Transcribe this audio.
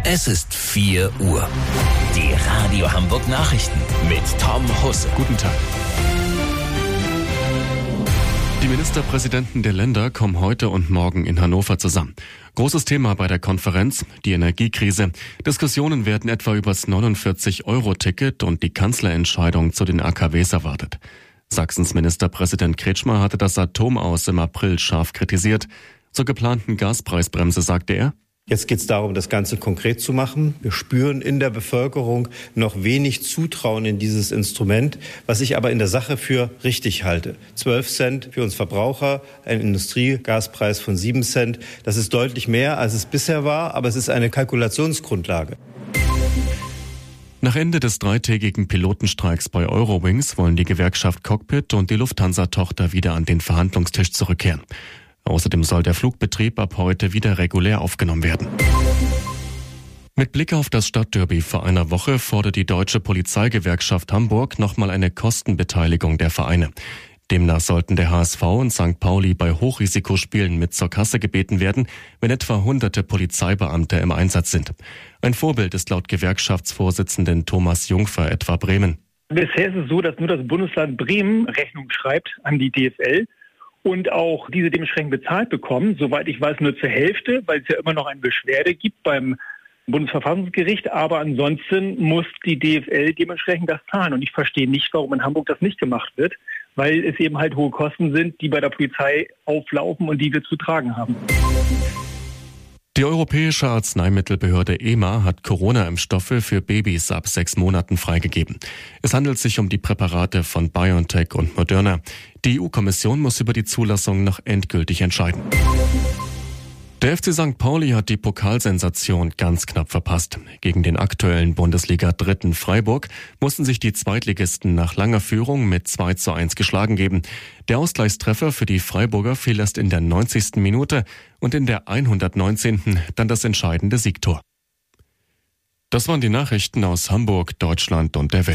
Es ist 4 Uhr. Die Radio Hamburg Nachrichten mit Tom Husse. Guten Tag. Die Ministerpräsidenten der Länder kommen heute und morgen in Hannover zusammen. Großes Thema bei der Konferenz, die Energiekrise. Diskussionen werden etwa über das 49-Euro-Ticket und die Kanzlerentscheidung zu den AKWs erwartet. Sachsens Ministerpräsident Kretschmer hatte das Atomaus im April scharf kritisiert. Zur geplanten Gaspreisbremse sagte er: Jetzt geht es darum, das Ganze konkret zu machen. Wir spüren in der Bevölkerung noch wenig Zutrauen in dieses Instrument, was ich aber in der Sache für richtig halte. 12 Cent für uns Verbraucher, ein Industriegaspreis von 7 Cent. Das ist deutlich mehr, als es bisher war, aber es ist eine Kalkulationsgrundlage. Nach Ende des 3-tägigen Pilotenstreiks bei Eurowings wollen die Gewerkschaft Cockpit und die Lufthansa-Tochter wieder an den Verhandlungstisch zurückkehren. Außerdem soll der Flugbetrieb ab heute wieder regulär aufgenommen werden. Mit Blick auf das Stadtderby vor einer Woche fordert die Deutsche Polizeigewerkschaft Hamburg nochmal eine Kostenbeteiligung der Vereine. Demnach sollten der HSV und St. Pauli bei Hochrisikospielen mit zur Kasse gebeten werden, wenn etwa hunderte Polizeibeamte im Einsatz sind. Ein Vorbild ist laut Gewerkschaftsvorsitzenden Thomas Jungfer etwa Bremen. Bisher ist es so, dass nur das Bundesland Bremen Rechnung schreibt an die DFL und auch diese dementsprechend bezahlt bekommen. Soweit ich weiß, nur zur Hälfte, weil es ja immer noch eine Beschwerde gibt beim Bundesverfassungsgericht. Aber ansonsten muss die DFL dementsprechend das zahlen. Und ich verstehe nicht, warum in Hamburg das nicht gemacht wird, weil es eben halt hohe Kosten sind, die bei der Polizei auflaufen und die wir zu tragen haben. Die Europäische Arzneimittelbehörde EMA hat Corona-Impfstoffe für Babys ab 6 Monaten freigegeben. Es handelt sich um die Präparate von BioNTech und Moderna. Die EU-Kommission muss über die Zulassung noch endgültig entscheiden. Der FC St. Pauli hat die Pokalsensation ganz knapp verpasst. Gegen den aktuellen Bundesliga-Dritten Freiburg mussten sich die Zweitligisten nach langer Führung mit 2:1 geschlagen geben. Der Ausgleichstreffer für die Freiburger fiel erst in der 90. Minute und in der 119. dann das entscheidende Siegtor. Das waren die Nachrichten aus Hamburg, Deutschland und der Welt.